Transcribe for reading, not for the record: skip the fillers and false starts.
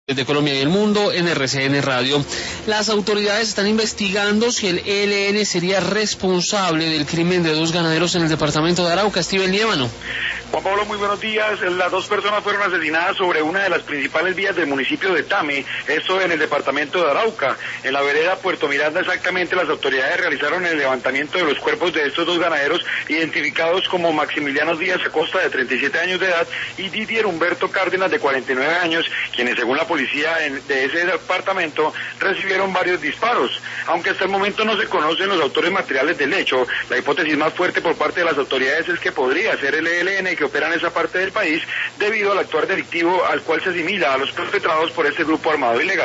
De Colombia y el mundo en RCN Radio. Las autoridades están investigando si el ELN sería responsable del crimen de 2 ganaderos en el departamento de Arauca. Steven Liévano. Juan Pablo, muy buenos días. Las 2 personas fueron asesinadas sobre una de las principales vías del municipio de Tame, esto en el departamento de Arauca. En la vereda Puerto Miranda, exactamente, las autoridades realizaron el levantamiento de los cuerpos de estos 2 ganaderos, identificados como Maximiliano Díaz Acosta, de 37 años de edad, y Didier Humberto Cárdenas, de 49 años, quienes, según la policía de ese departamento, recibieron varios disparos. Aunque hasta el momento no se conocen los autores materiales del hecho, la hipótesis más fuerte por parte de las autoridades es que podría ser el ELN que opera en esa parte del país, debido al actuar delictivo al cual se asimila a los perpetrados por este grupo armado ilegal.